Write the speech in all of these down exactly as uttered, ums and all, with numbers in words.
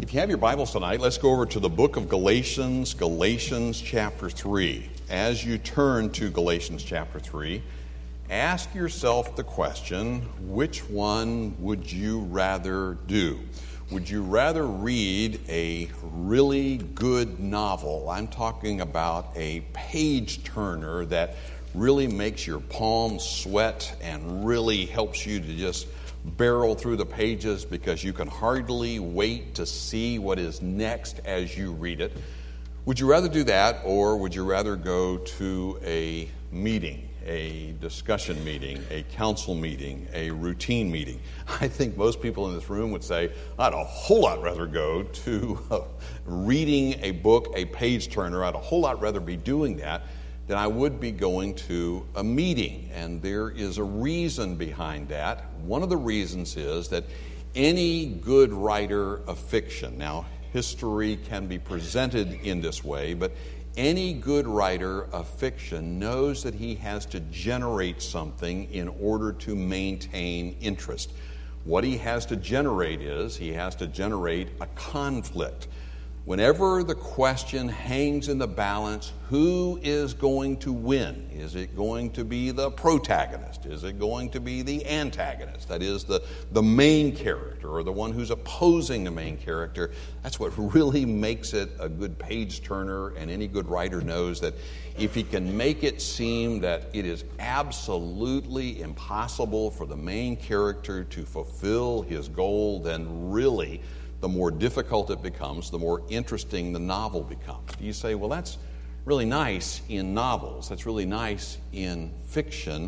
If you have your Bibles tonight, let's go over to the book of Galatians, Galatians chapter three. As you turn to Galatians chapter three, ask yourself the question, which one would you rather do? Would you rather read a really good novel? I'm talking about a page-turner that really makes your palms sweat and really helps you to just barrel through the pages because you can hardly wait to see what is next as you read it. Would you rather do that, or would you rather go to a meeting, a discussion meeting, a council meeting, a routine meeting? I think most people in this room would say, I'd a whole lot rather go to uh, reading a book, a page turner. I'd a whole lot rather be doing that than I would be going to a meeting. And there is a reason behind that. One of the reasons is that any good writer of fiction, now history can be presented in this way, but any good writer of fiction knows that he has to generate something in order to maintain interest. What he has to generate is he has to generate a conflict. Whenever the question hangs in the balance, who is going to win? Is it going to be the protagonist? Is it going to be the antagonist? That is, the, the main character or the one who's opposing the main character. That's what really makes it a good page-turner, and any good writer knows that if he can make it seem that it is absolutely impossible for the main character to fulfill his goal, then really the more difficult it becomes, the more interesting the novel becomes. You say, well, that's really nice in novels. That's really nice in fiction.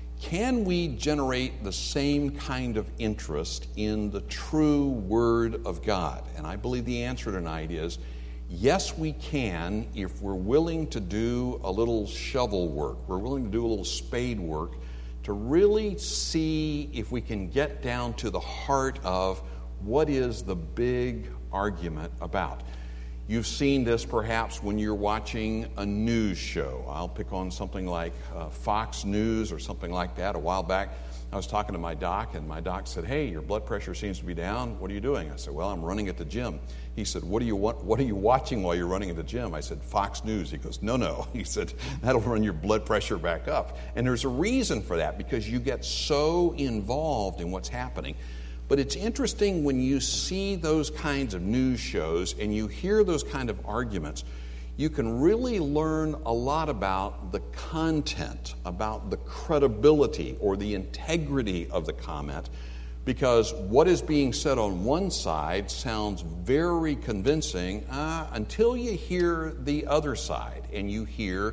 Can we generate the same kind of interest in the true Word of God? And I believe the answer tonight is yes, we can, if we're willing to do a little shovel work. We're willing to do a little spade work to really see if we can get down to the heart of what is the big argument about. You've seen this perhaps when you're watching a news show. I'll pick on something like uh, Fox News or something like that. A while back, I was talking to my doc, and my doc said, hey, your blood pressure seems to be down. What are you doing? I said, well, I'm running at the gym. He said, what do you want, what are you watching while you're running at the gym? I said, Fox News. He goes, no, no. He said, that'll run your blood pressure back up. And there's a reason for that, because you get so involved in what's happening. But it's interesting when you see those kinds of news shows and you hear those kind of arguments, you can really learn a lot about the content, about the credibility or the integrity of the comment, because what is being said on one side sounds very convincing uh, until you hear the other side and you hear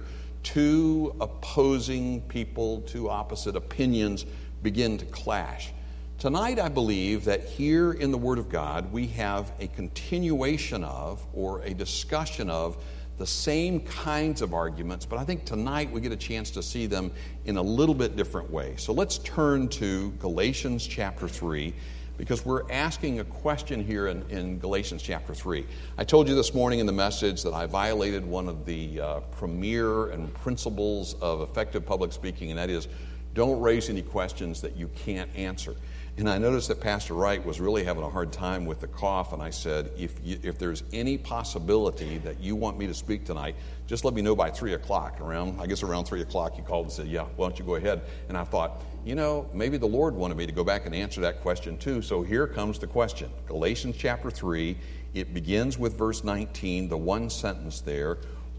two opposing people, two opposite opinions begin to clash. Tonight, I believe that here in the Word of God, we have a continuation of, or a discussion of, the same kinds of arguments, but I think tonight we get a chance to see them in a little bit different way. So let's turn to Galatians chapter three, because we're asking a question here in, in Galatians chapter three. I told you this morning in the message that I violated one of the uh, premier and principles of effective public speaking, and that is, don't raise any questions that you can't answer. And I noticed that Pastor Wright was really having a hard time with the cough, and I said, if you, if there's any possibility that you want me to speak tonight, just let me know by three o'clock. Around, I guess around three o'clock, he called and said, yeah, why don't you go ahead? And I thought, you know, maybe the Lord wanted me to go back and answer that question too. So here comes the question. Galatians chapter three, it begins with verse nineteen, the one sentence there.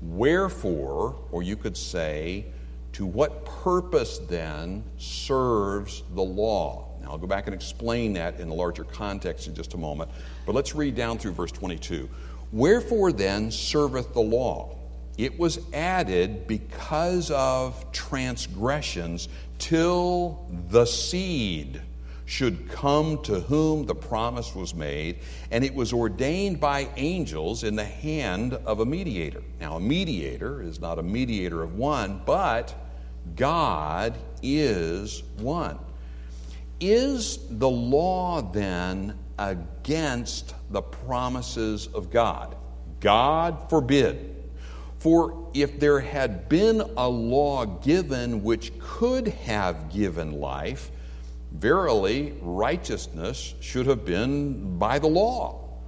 Wherefore, or you could say, to what purpose then serves the law? Now, I'll go back and explain that in the larger context in just a moment. But let's read down through verse twenty-two. Wherefore then serveth the law? It was added because of transgressions, till the seed should come to whom the promise was made, and it was ordained by angels in the hand of a mediator. Now, a mediator is not a mediator of one, but God is one. Is the law then against the promises of God? God forbid. For if there had been a law given which could have given life, verily righteousness should have been by the law.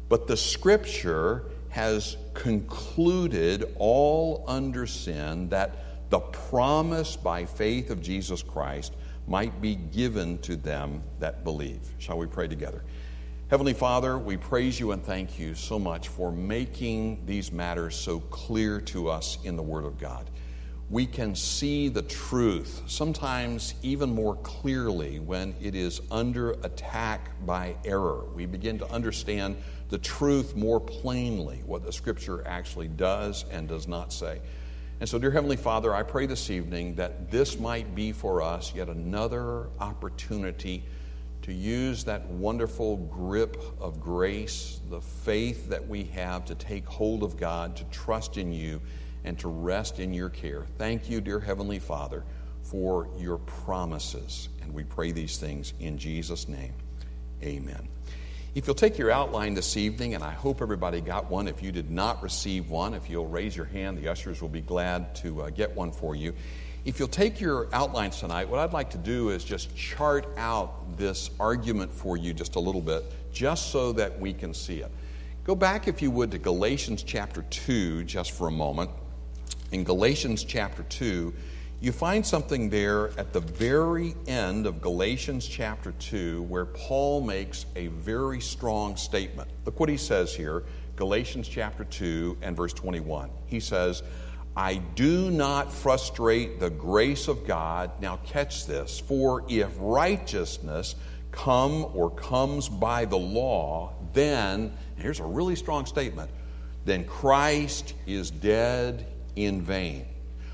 But the Scripture has concluded all under sin that the promise by faith of Jesus Christ might be given to them that believe. Shall we pray together? Heavenly Father, we praise you and thank you so much for making these matters so clear to us in the Word of God. We can see the truth, sometimes even more clearly when it is under attack by error. We begin to understand the truth more plainly, what the Scripture actually does and does not say. And so, dear Heavenly Father, I pray this evening that this might be for us yet another opportunity to use that wonderful grip of grace, the faith that we have to take hold of God, to trust in you, and to rest in your care. Thank you, dear Heavenly Father, for your promises. And we pray these things in Jesus' name. Amen. If you'll take your outline this evening, and I hope everybody got one. If you did not receive one, if you'll raise your hand, the ushers will be glad to uh, get one for you. If you'll take your outlines tonight, what I'd like to do is just chart out this argument for you just a little bit, just so that we can see it. Go back, if you would, to Galatians chapter two just for a moment. In Galatians chapter two, you find something there at the very end of Galatians chapter two where Paul makes a very strong statement. Look what he says here, Galatians chapter two and verse twenty-one. He says, I do not frustrate the grace of God. Now catch this. For if righteousness come or comes by the law, then, here's a really strong statement, then Christ is dead in vain.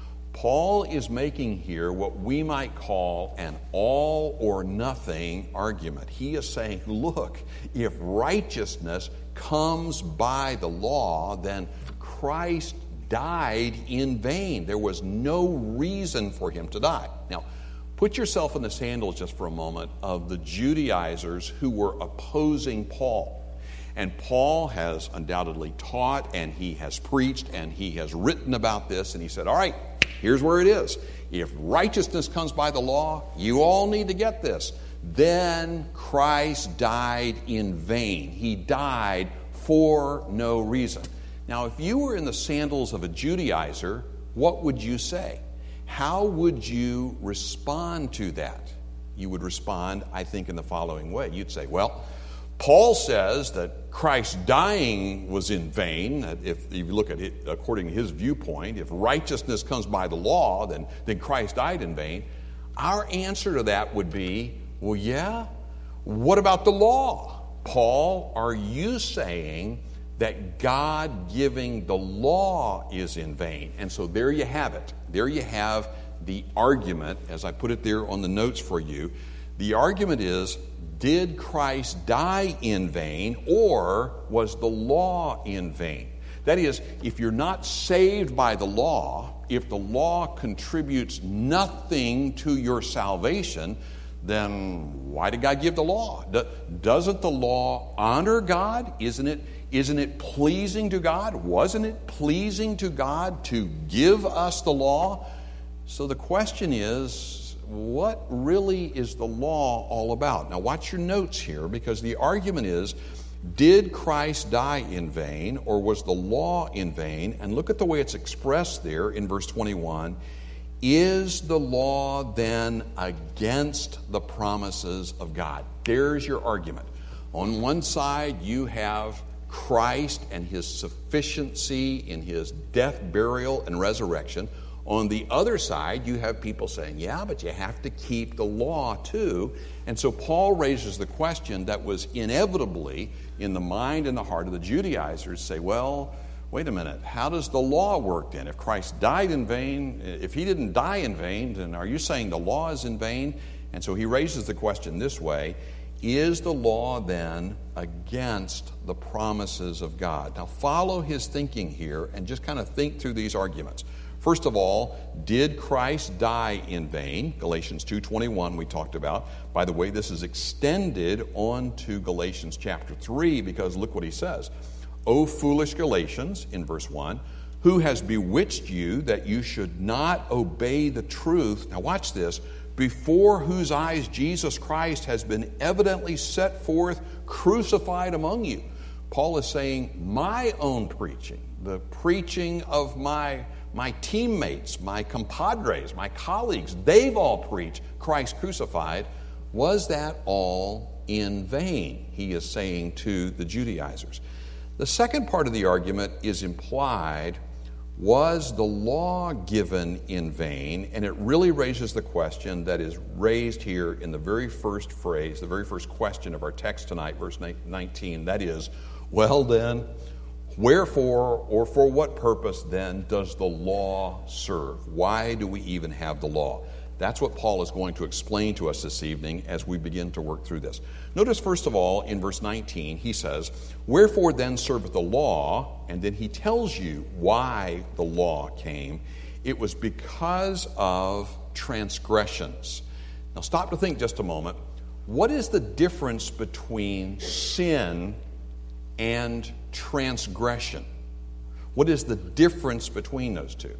Paul is making here what we might call an all or nothing argument. He is saying, look, if righteousness comes by the law, then Christ died in vain. There was no reason for him to die. Now, put yourself in the sandals just for a moment of the Judaizers who were opposing Paul. And Paul has undoubtedly taught, and he has preached, and he has written about this, and he said, all right, here's where it is. If righteousness comes by the law, you all need to get this. Then Christ died in vain. He died for no reason. Now, if you were in the sandals of a Judaizer, what would you say? How would you respond to that? You would respond, I think, in the following way. You'd say, well, Paul says that Christ dying was in vain. If, if you look at it according to his viewpoint, if righteousness comes by the law, then, then Christ died in vain. Our answer to that would be, well, yeah, what about the law? Paul, are you saying that God giving the law is in vain? And so there you have it. There you have the argument, as I put it there on the notes for you. The argument is, did Christ die in vain, or was the law in vain? That is, if you're not saved by the law, if the law contributes nothing to your salvation, then why did God give the law? Doesn't the law honor God? Isn't it, isn't it pleasing to God? Wasn't it pleasing to God to give us the law? So the question is, what really is the law all about? Now watch your notes here, because the argument is, did Christ die in vain, or was the law in vain? And look at the way it's expressed there in verse twenty-one. Is the law then against the promises of God? There's your argument. On one side, you have Christ and his sufficiency in his death, burial, and resurrection. On the other side, you have people saying, yeah, but you have to keep the law too. And so Paul raises the question that was inevitably in the mind and the heart of the Judaizers. Say, well, wait a minute, how does the law work then? If Christ died in vain, if he didn't die in vain, then are you saying the law is in vain? And so he raises the question this way: is the law then against the promises of God? Now follow his thinking here and just kind of think through these arguments. First of all, did Christ die in vain? Galatians two twenty-one we talked about. By the way, this is extended on to Galatians chapter three, because look what he says. O foolish Galatians, in verse one, who has bewitched you that you should not obey the truth? Now watch this. Before whose eyes Jesus Christ has been evidently set forth, crucified among you. Paul is saying my own preaching, the preaching of my, my teammates, my compadres, my colleagues, they've all preached Christ crucified. Was that all in vain? He is saying to the Judaizers. The second part of the argument is implied. Was the law given in vain? And it really raises the question that is raised here in the very first phrase, the very first question of our text tonight, verse nineteen. That is, well then, wherefore or for what purpose then does the law serve? Why do we even have the law? That's what Paul is going to explain to us this evening as we begin to work through this. Notice, first of all, in verse nineteen, he says, wherefore then serveth the law? And then he tells you why the law came. It was because of transgressions. Now stop to think just a moment. What is the difference between sin and transgression? What is the difference between those two?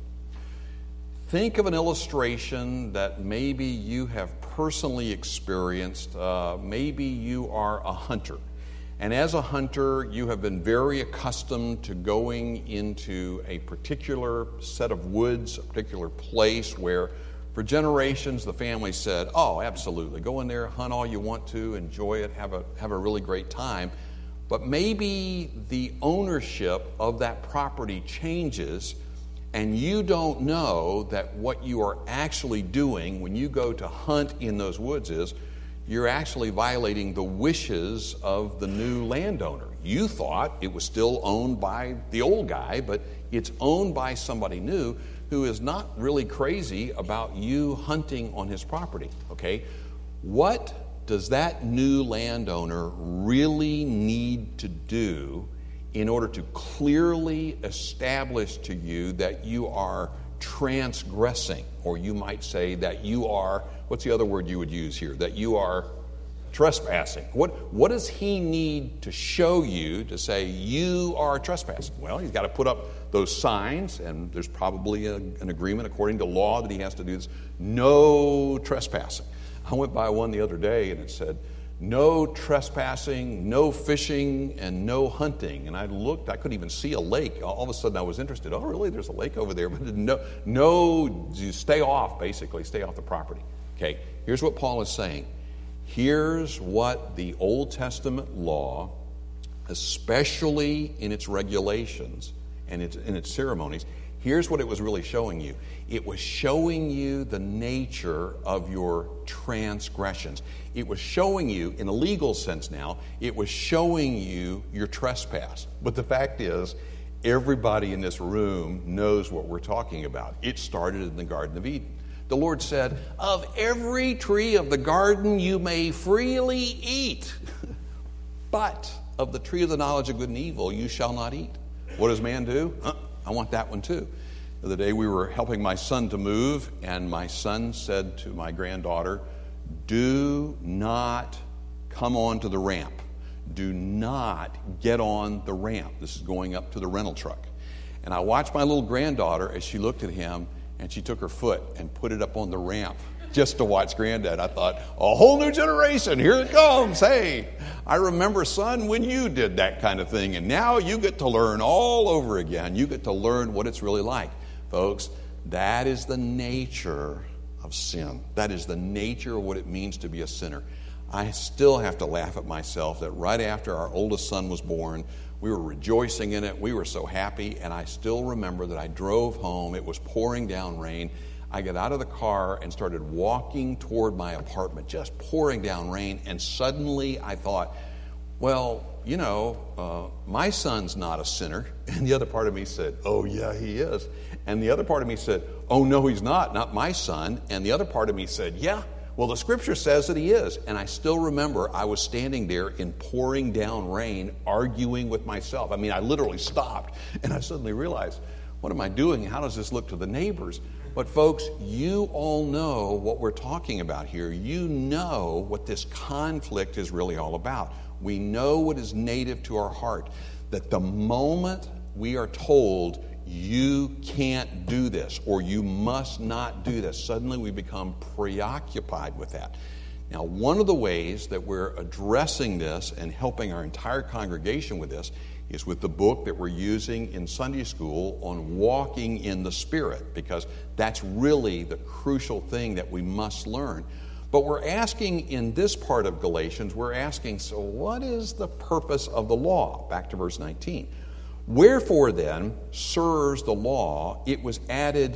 Think of an illustration that maybe you have personally experienced. Uh, maybe you are a hunter. And as a hunter, you have been very accustomed to going into a particular set of woods, a particular place where for generations the family said, oh, absolutely, go in there, hunt all you want to, enjoy it, have a, have a really great time. But maybe the ownership of that property changes, and you don't know that what you are actually doing when you go to hunt in those woods is you're actually violating the wishes of the new landowner. You thought it was still owned by the old guy, but it's owned by somebody new who is not really crazy about you hunting on his property, okay? What does that new landowner really need to do in order to clearly establish to you that you are transgressing, or you might say that you are, what's the other word you would use here, that you are trespassing? What, what does he need to show you to say you are trespassing? Well, he's got to put up those signs, and there's probably a, an agreement according to law that he has to do this. No trespassing. I went by one the other day, and it said, no trespassing, no fishing, and no hunting. And I looked, I couldn't even see a lake. All of a sudden I was interested. Oh, really? There's a lake over there. But no, no, you stay off, basically. Stay off the property. Okay, here's what Paul is saying. Here's what the Old Testament law, especially in its regulations and its, in its ceremonies, here's what it was really showing you. It was showing you the nature of your transgressions. It was showing you, in a legal sense now, it was showing you your trespass. But the fact is, everybody in this room knows what we're talking about. It started in the Garden of Eden. The Lord said, of every tree of the garden you may freely eat, but of the tree of the knowledge of good and evil you shall not eat. What does man do? Huh, I want that one too. The other day we were helping my son to move, and my son said to my granddaughter, do not come onto the ramp. Do not get on the ramp. This is going up to the rental truck. And I watched my little granddaughter as she looked at him, and she took her foot and put it up on the ramp just to watch Granddad. I thought, a whole new generation, here it comes. Hey, I remember, son, when you did that kind of thing, and now you get to learn all over again. You get to learn what it's really like. Folks, that is the nature of sin. That is the nature of what it means to be a sinner. I still have to laugh at myself that right after our oldest son was born, we were rejoicing in it. We were so happy, and I still remember that I drove home. It was pouring down rain. I got out of the car and started walking toward my apartment, just pouring down rain, and suddenly I thought, well, you know, uh, my son's not a sinner. And the other part of me said, oh, yeah, he is. And the other part of me said, oh, no, he's not, not my son. And the other part of me said, yeah, well, the scripture says that he is. And I still remember I was standing there in pouring down rain, arguing with myself. I mean, I literally stopped, and I suddenly realized, what am I doing? How does this look to the neighbors? But folks, you all know what we're talking about here. You know what this conflict is really all about. We know what is native to our heart, that the moment we are told, you can't do this, or you must not do this, suddenly we become preoccupied with that. Now, one of the ways that we're addressing this and helping our entire congregation with this is with the book that we're using in Sunday school on walking in the Spirit, because that's really the crucial thing that we must learn. But we're asking in this part of Galatians, we're asking, so what is the purpose of the law? Back to verse nineteen. Wherefore then serves the law? It was added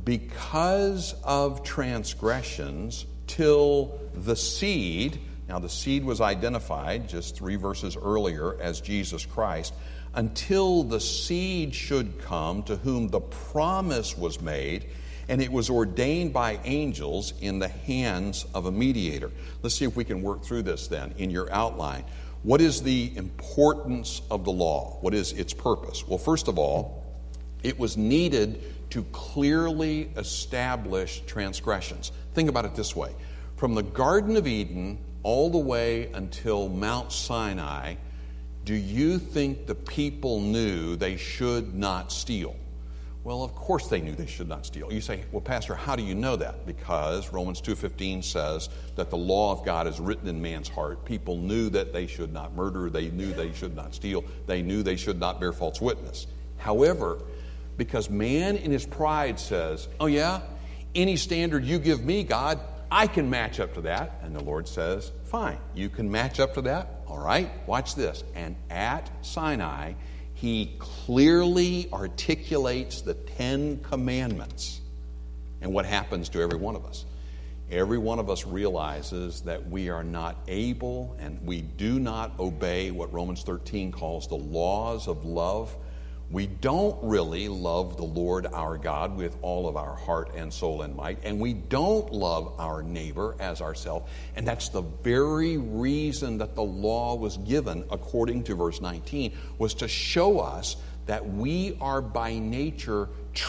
because of transgressions till the seed. Now the seed was identified just three verses earlier as Jesus Christ. Until the seed should come to whom the promise was made, and it was ordained by angels in the hands of a mediator. Let's see if we can work through this then in your outline. What is the importance of the law? What is its purpose? Well, first of all, it was needed to clearly establish transgressions. Think about it this way. From the Garden of Eden all the way until Mount Sinai, do you think the people knew they should not steal? Well, of course they knew they should not steal. You say, well, Pastor, how do you know that? Because Romans two fifteen says that the law of God is written in man's heart. People knew that they should not murder. They knew they should not steal. They knew they should not bear false witness. However, because man in his pride says, oh yeah, any standard you give me, God, I can match up to that. And the Lord says, fine, you can match up to that. All right, watch this. And at Sinai, he clearly articulates the Ten Commandments. And what happens to every one of us? Every one of us realizes that we are not able and we do not obey what Romans thirteen calls the laws of love. We don't really love the Lord our God with all of our heart and soul and might, and we don't love our neighbor as ourselves. And that's the very reason that the law was given, according to verse nineteen, was to show us that we are by nature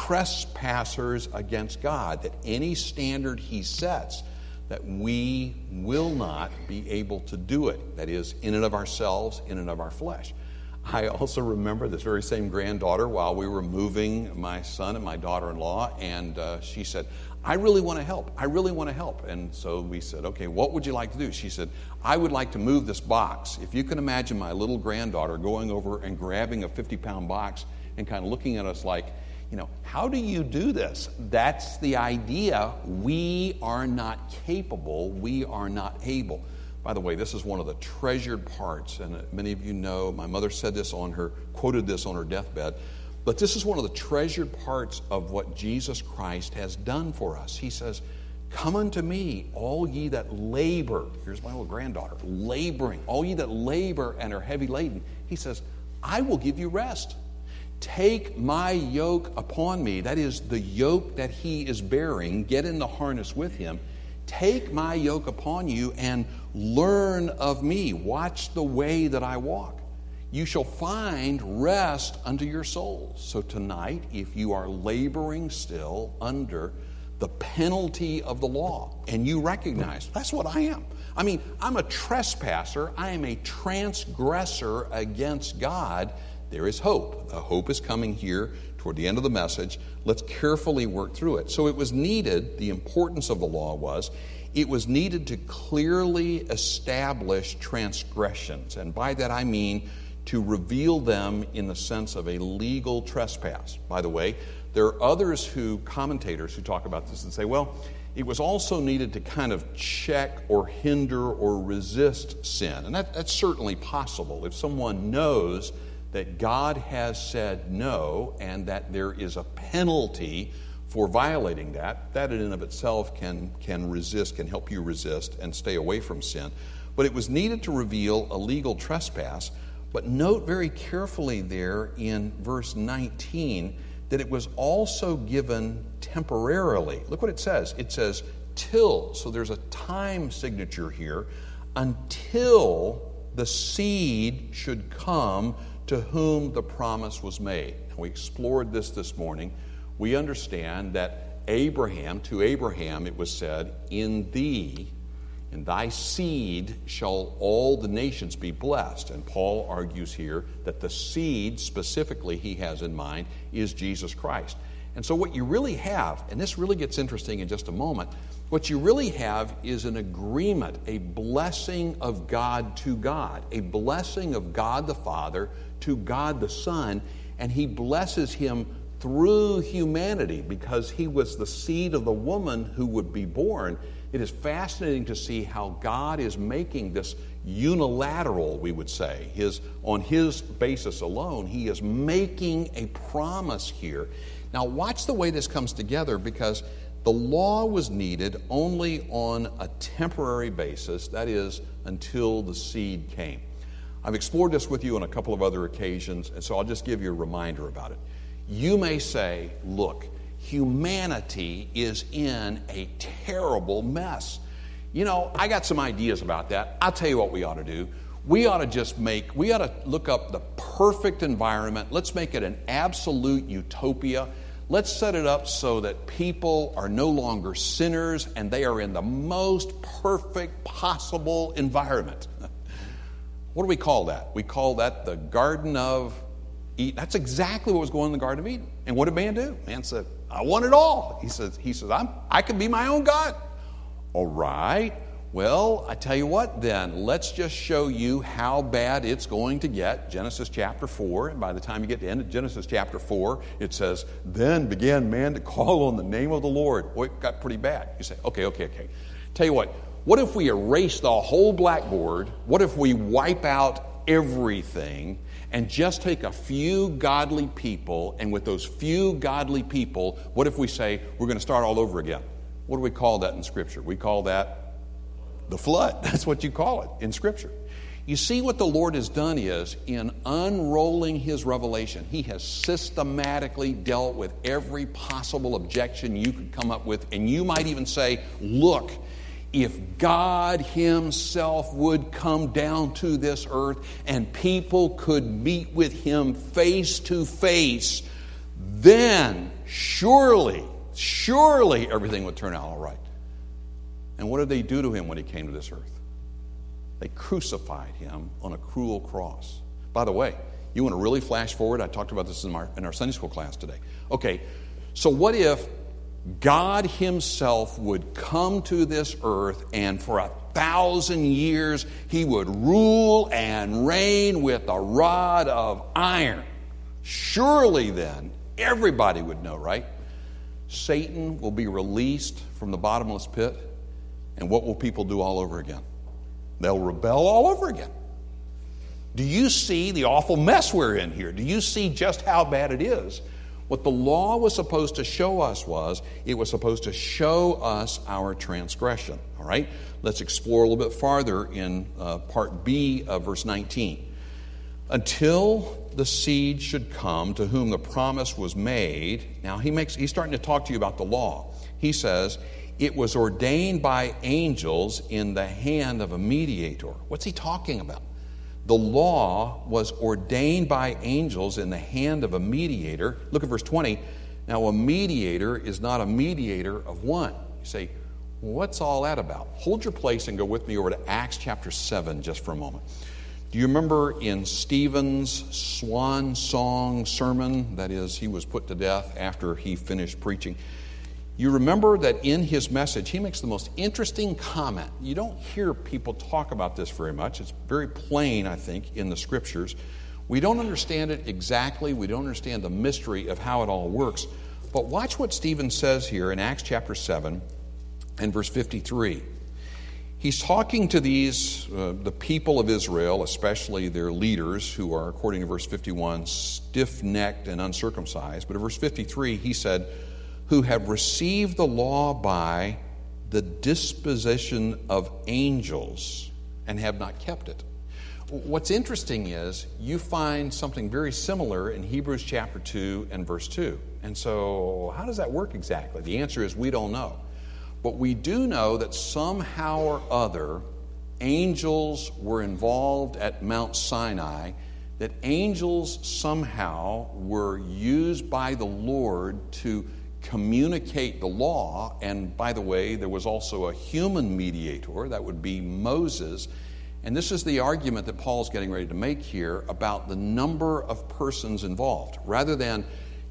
trespassers against God, that any standard he sets, that we will not be able to do it. That is, in and of ourselves, in and of our flesh. I also remember this very same granddaughter while we were moving my son and my daughter-in-law, and uh, she said, I really want to help. I really want to help. And so we said, okay, what would you like to do? She said, I would like to move this box. If you can imagine my little granddaughter going over and grabbing a fifty-pound box and kind of looking at us like, you know, how do you do this? That's the idea. We are not capable. We are not able. By the way, this is one of the treasured parts, and many of you know, my mother said this on her, quoted this on her deathbed, but this is one of the treasured parts of what Jesus Christ has done for us. He says, come unto me, all ye that labor, here's my little granddaughter, laboring, all ye that labor and are heavy laden. He says, I will give you rest. Take my yoke upon me, that is the yoke that he is bearing, get in the harness with him. Take my yoke upon you and learn of me. Watch the way that I walk. You shall find rest unto your souls. So tonight, if you are laboring still under the penalty of the law, and you recognize, that's what I am. I mean, I'm a trespasser. I am a transgressor against God. There is hope. The hope is coming here toward the end of the message. Let's carefully work through it. So it was needed, the importance of the law was, it was needed to clearly establish transgressions. And by that I mean to reveal them in the sense of a legal trespass. By the way, there are others who, commentators who talk about this and say, well, it was also needed to kind of check or hinder or resist sin. And that, that's certainly possible. If someone knows that God has said no and that there is a penalty for violating that, that in and of itself can, can resist, can help you resist and stay away from sin. But it was needed to reveal a legal trespass. But note very carefully there in verse nineteen that it was also given temporarily. Look what it says. It says, till. So there's a time signature here. Until the seed should come to whom the promise was made. And we explored this this morning. We understand that Abraham, to Abraham it was said, in thee, in thy seed shall all the nations be blessed. And Paul argues here that the seed specifically he has in mind is Jesus Christ. And so what you really have, and this really gets interesting in just a moment, What you really have is an agreement, a blessing of God to God, a blessing of God the Father to God the Son, and he blesses him through humanity because he was the seed of the woman who would be born. It is fascinating to see how God is making this unilateral, we would say. His, on his basis alone, he is making a promise here. Now watch the way this comes together, because the law was needed only on a temporary basis, that is, until the seed came. I've explored this with you on a couple of other occasions, and so I'll just give you a reminder about it. You may say, look, humanity is in a terrible mess. You know, I got some ideas about that. I'll tell you what we ought to do. We ought to just make, we ought to look up the perfect environment. Let's make it an absolute utopia. Let's set it up so that people are no longer sinners and they are in the most perfect possible environment. What do we call that? We call that the Garden of Eden. That's exactly what was going on in the Garden of Eden. And what did man do? Man said, I want it all. He says, he says, I'm, I can be my own God. All right. Well, I tell you what then, let's just show you how bad it's going to get. Genesis chapter four, and by the time you get to end of Genesis chapter four, it says, then began man to call on the name of the Lord. Boy, it got pretty bad. You say, okay, okay, okay. Tell you what, what if we erase the whole blackboard? What if we wipe out everything and just take a few godly people, and with those few godly people, what if we say, we're going to start all over again? What do we call that in Scripture? We call that the flood. That's what you call it in Scripture. You see, what the Lord has done is, in unrolling his revelation, he has systematically dealt with every possible objection you could come up with. And you might even say, look, if God himself would come down to this earth and people could meet with him face to face, then surely, surely everything would turn out all right. And what did they do to him when he came to this earth? They crucified him on a cruel cross. By the way, you want to really flash forward? I talked about this in our, in our Sunday school class today. Okay, so what if God himself would come to this earth and for a thousand years he would rule and reign with a rod of iron? Surely then, everybody would know, right? Satan will be released from the bottomless pit. And what will people do all over again? They'll rebel all over again. Do you see the awful mess we're in here? Do you see just how bad it is? What the law was supposed to show us was, it was supposed to show us our transgression. All right? Let's explore a little bit farther in uh, part B of verse nineteen. Until the seed should come to whom the promise was made. Now he makes he's starting to talk to you about the law. He says, it was ordained by angels in the hand of a mediator. What's he talking about? The law was ordained by angels in the hand of a mediator. Look at verse twenty. Now, a mediator is not a mediator of one. You say, well, what's all that about? Hold your place and go with me over to Acts chapter seven just for a moment. Do you remember in Stephen's swan song sermon, that is, he was put to death after he finished preaching? You remember that in his message, he makes the most interesting comment. You don't hear people talk about this very much. It's very plain, I think, in the Scriptures. We don't understand it exactly. We don't understand the mystery of how it all works. But watch what Stephen says here in Acts chapter seven and verse fifty-three. He's talking to these, uh, the people of Israel, especially their leaders, who are, according to verse fifty-one, stiff-necked and uncircumcised. But in verse fifty-three, he said, who have received the law by the disposition of angels and have not kept it. What's interesting is you find something very similar in Hebrews chapter two and verse two. And so how does that work exactly? The answer is we don't know. But we do know that somehow or other angels were involved at Mount Sinai, that angels somehow were used by the Lord to communicate the law. And by the way, there was also a human mediator, that would be Moses. And this is the argument that Paul's getting ready to make here about the number of persons involved. Rather than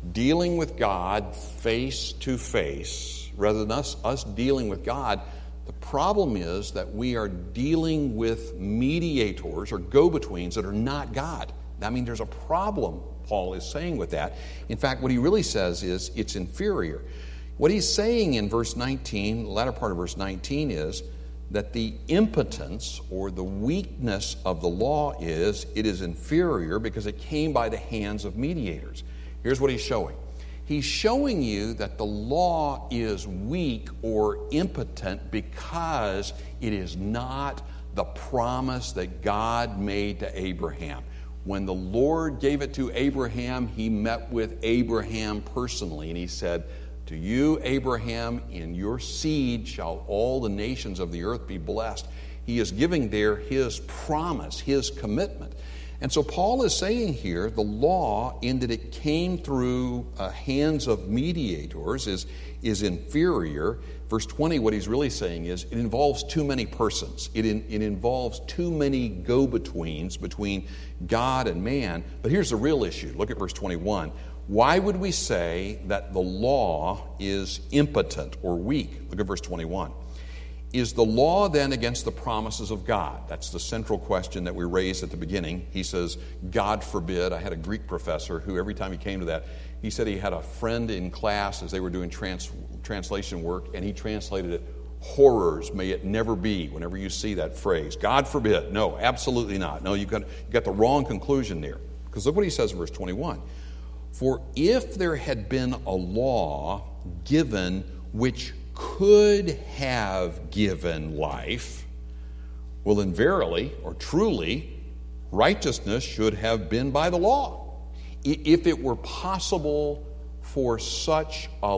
dealing with God face to face, rather than us, us dealing with God. The problem is that we are dealing with mediators or go-betweens that are not God. I mean, there's a problem, Paul is saying, with that. In fact, what he really says is it's inferior. What he's saying in verse nineteen, the latter part of verse nineteen, is that the impotence or the weakness of the law is it is inferior because it came by the hands of mediators. Here's what he's showing. He's showing you that the law is weak or impotent because it is not the promise that God made to Abraham. When the Lord gave it to Abraham, he met with Abraham personally, and he said, "To you, Abraham, in your seed shall all the nations of the earth be blessed." He is giving there his promise, his commitment. And so Paul is saying here, the law, in that it came through uh, hands of mediators, is, is inferior. Verse twenty, what he's really saying is it involves too many persons. It, in, it involves too many go-betweens between God and man. But here's the real issue. Look at verse twenty-one. Why would we say that the law is impotent or weak? Look at verse twenty-one. Is the law then against the promises of God? That's the central question that we raised at the beginning. He says, God forbid. I had a Greek professor who every time he came to that, he said he had a friend in class as they were doing trans, translation work, and he translated it, horrors may it never be, whenever you see that phrase. God forbid. No, absolutely not. No, you got, you got the wrong conclusion there. Because look what he says in verse twenty-one. For if there had been a law given which could have given life, well then verily or truly righteousness should have been by the law. If it were possible for such a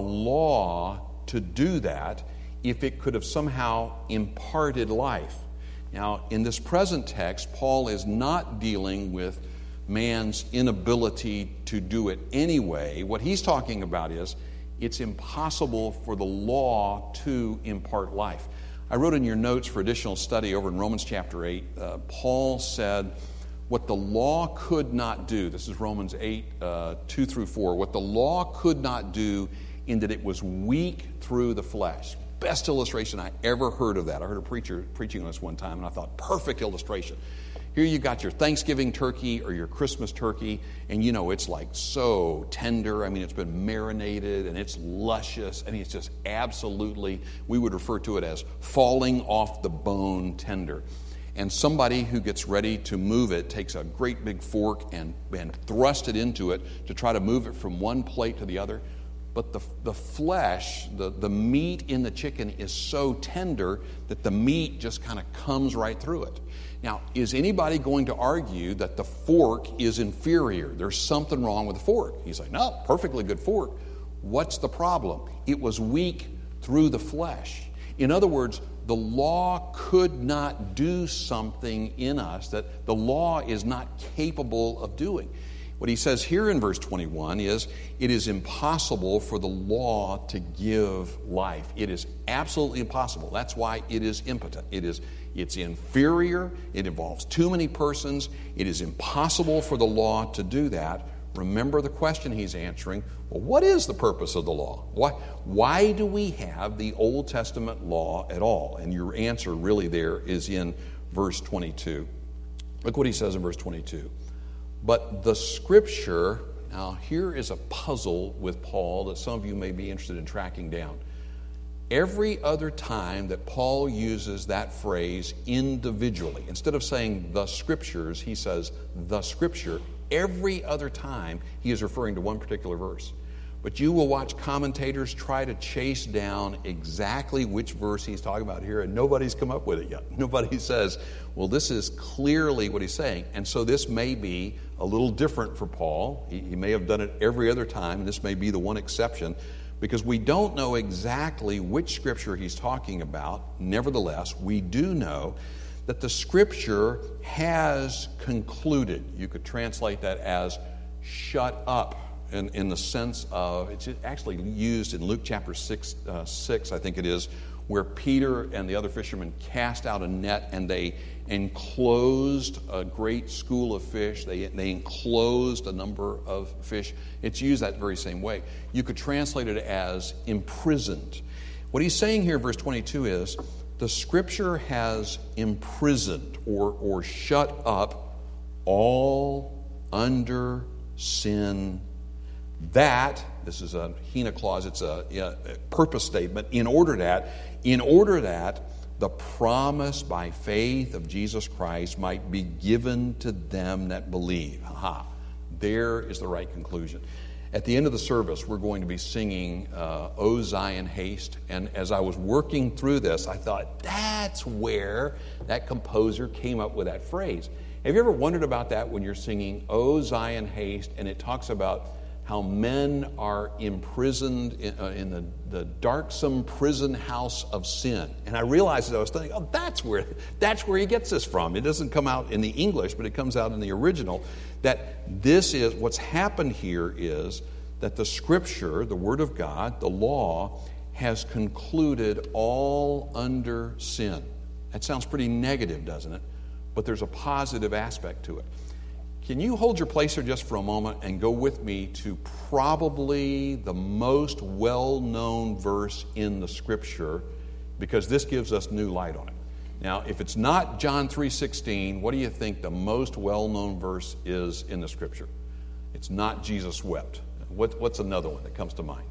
law to do that, if it could have somehow imparted life. Now, in this present text, Paul is not dealing with man's inability to do it anyway. What he's talking about is it's impossible for the law to impart life. I wrote in your notes for additional study over in Romans chapter eight, uh, Paul said what the law could not do, this is Romans eight, uh, two through four, what the law could not do in that it was weak through the flesh. Best illustration I ever heard of that. I heard a preacher preaching on this one time, and I thought, perfect illustration. Here you got your Thanksgiving turkey or your Christmas turkey, and you know it's like so tender. I mean, it's been marinated, and it's luscious. I mean, it's just absolutely, we would refer to it as falling off the bone tender. And somebody who gets ready to move it takes a great big fork and, and thrust it into it to try to move it from one plate to the other. But the, the flesh, the, the meat in the chicken is so tender that the meat just kind of comes right through it. Now, is anybody going to argue that the fork is inferior? There's something wrong with the fork. He's like, no, perfectly good fork. What's the problem? It was weak through the flesh. In other words, the law could not do something in us that the law is not capable of doing. What he says here in verse twenty-one is, it is impossible for the law to give life. It is absolutely impossible. That's why it is impotent. It is, it's inferior. It involves too many persons. It is impossible for the law to do that. Remember the question he's answering. Well, what is the purpose of the law? Why, why do we have the Old Testament law at all? And your answer really there is in verse twenty-two. Look what he says in verse twenty-two. But the Scripture, now here is a puzzle with Paul that some of you may be interested in tracking down. Every other time that Paul uses that phrase individually, instead of saying the Scriptures, he says the Scripture. Every other time he is referring to one particular verse. But you will watch commentators try to chase down exactly which verse he's talking about here, and nobody's come up with it yet. Nobody says, well, this is clearly what he's saying. And so this may be a little different for Paul. He, he may have done it every other time, and this may be the one exception, because we don't know exactly which Scripture he's talking about. Nevertheless, we do know that the Scripture has concluded. You could translate that as shut up. In, in the sense of, it's actually used in Luke chapter six, uh, six, I think it is, where Peter and the other fishermen cast out a net and they enclosed a great school of fish. They, they enclosed a number of fish. It's used that very same way. You could translate it as imprisoned. What he's saying here in verse twenty-two is, the Scripture has imprisoned or, or shut up all under sin, that, this is a Hina clause, it's a, a purpose statement, in order that, in order that the promise by faith of Jesus Christ might be given to them that believe. Aha, there is the right conclusion. At the end of the service, we're going to be singing uh, O Zion Haste, and as I was working through this, I thought, that's where that composer came up with that phrase. Have you ever wondered about that when you're singing O Zion Haste, and it talks about how men are imprisoned in, uh, in the, the darksome prison house of sin? And I realized as I was thinking, oh, that's where, that's where he gets this from. It doesn't come out in the English, but it comes out in the original. That this is, what's happened here is that the Scripture, the Word of God, the law, has concluded all under sin. That sounds pretty negative, doesn't it? But there's a positive aspect to it. Can you hold your place here just for a moment and go with me to probably the most well-known verse in the Scripture, because this gives us new light on it. Now, if it's not John three sixteen, what do you think the most well-known verse is in the Scripture? It's not Jesus wept. What, what's another one that comes to mind?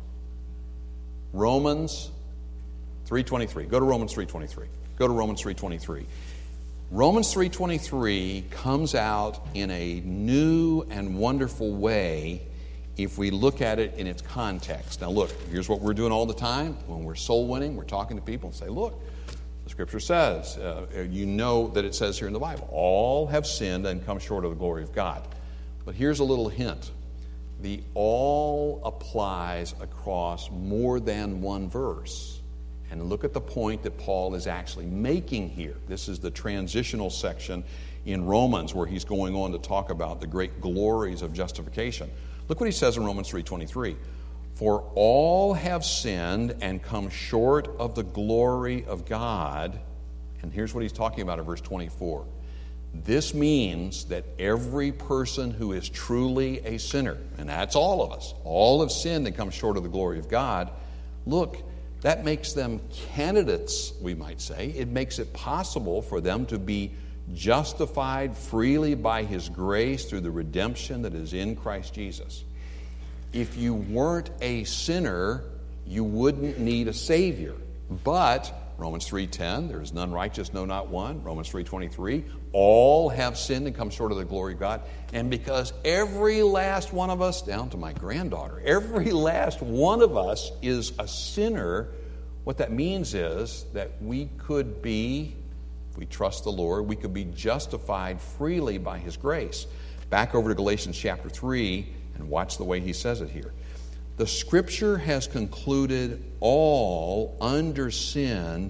Romans three twenty-three. Go to Romans three twenty-three. Go to Romans three twenty-three. Romans three twenty-three comes out in a new and wonderful way if we look at it in its context. Now look, here's what we're doing all the time. When we're soul winning, we're talking to people and say, look, the Scripture says, uh, you know that it says here in the Bible, all have sinned and come short of the glory of God. But here's a little hint. The all applies across more than one verse. And look at the point that Paul is actually making here. This is the transitional section in Romans where he's going on to talk about the great glories of justification. Look what he says in Romans three twenty-three. For all have sinned and come short of the glory of God. And here's what he's talking about in verse twenty-four. This means that every person who is truly a sinner, and that's all of us, all have sinned and come short of the glory of God. Look, that makes them candidates, we might say. It makes it possible for them to be justified freely by His grace through the redemption that is in Christ Jesus. If you weren't a sinner, you wouldn't need a Savior. But Romans three ten, there is none righteous, no, not one. Romans three twenty-three, all have sinned and come short of the glory of God. And because every last one of us, down to my granddaughter, every last one of us is a sinner, what that means is that we could be, if we trust the Lord, we could be justified freely by His grace. Back over to Galatians chapter three and watch the way he says it here. The Scripture has concluded all under sin,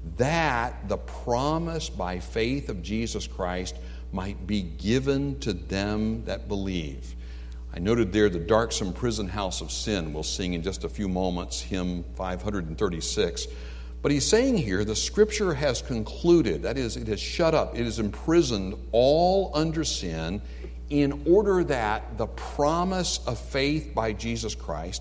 that the promise by faith of Jesus Christ might be given to them that believe. I noted there the darksome prison house of sin. We'll sing in just a few moments, hymn five thirty-six. But he's saying here the Scripture has concluded, that is, it has shut up, it has imprisoned all under sin, in order that the promise of faith by Jesus Christ,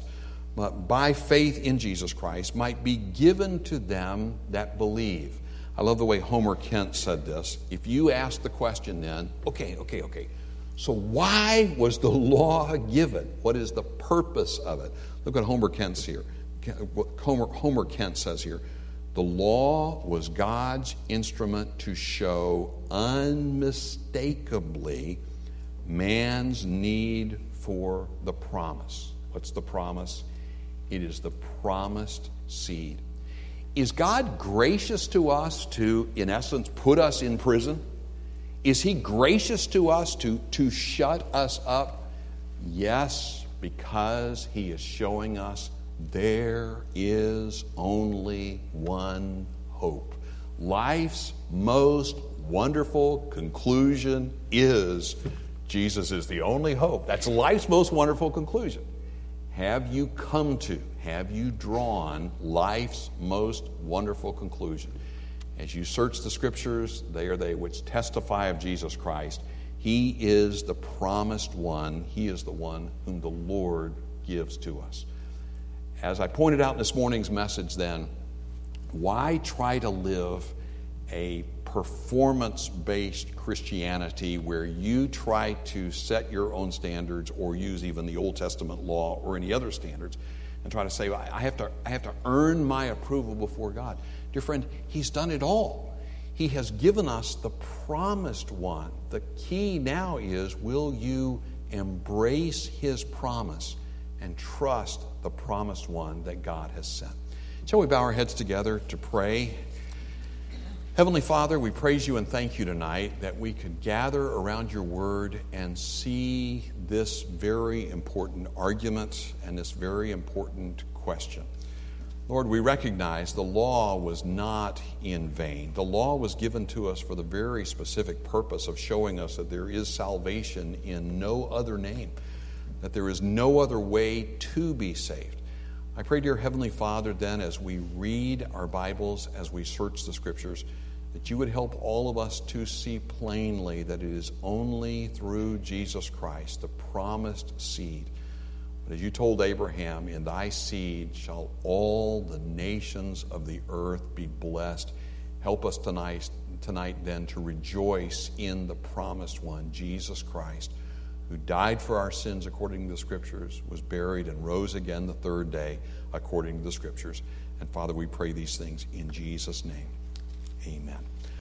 by faith in Jesus Christ, might be given to them that believe. I love the way Homer Kent said this. If you ask the question then, okay, okay, okay, so why was the law given? What is the purpose of it? Look what Homer Kent's here. What Homer, Homer Kent says here. The law was God's instrument to show unmistakably man's need for the promise. What's the promise? It is the promised seed. Is God gracious to us to, in essence, put us in prison? Is He gracious to us to, to shut us up? Yes, because He is showing us there is only one hope. Life's most wonderful conclusion is Jesus is the only hope. That's life's most wonderful conclusion. Have you come to, have you drawn life's most wonderful conclusion? As you search the Scriptures, they are they which testify of Jesus Christ. He is the promised one. He is the one whom the Lord gives to us. As I pointed out in this morning's message then, why try to live a performance-based Christianity where you try to set your own standards or use even the Old Testament law or any other standards and try to say, I have to, I have to earn my approval before God? Dear friend, He's done it all. He has given us the promised one. The key now is, will you embrace His promise and trust the promised one that God has sent? Shall we bow our heads together to pray? Heavenly Father, we praise You and thank You tonight that we could gather around Your Word and see this very important argument and this very important question. Lord, we recognize the law was not in vain. The law was given to us for the very specific purpose of showing us that there is salvation in no other name, that there is no other way to be saved. I pray, dear Heavenly Father, then, as we read our Bibles, as we search the Scriptures, that You would help all of us to see plainly that it is only through Jesus Christ, the promised seed. But as You told Abraham, in thy seed shall all the nations of the earth be blessed. Help us tonight, tonight then to rejoice in the promised one, Jesus Christ, who died for our sins according to the Scriptures, was buried and rose again the third day according to the Scriptures. And Father, we pray these things in Jesus' name. Amen.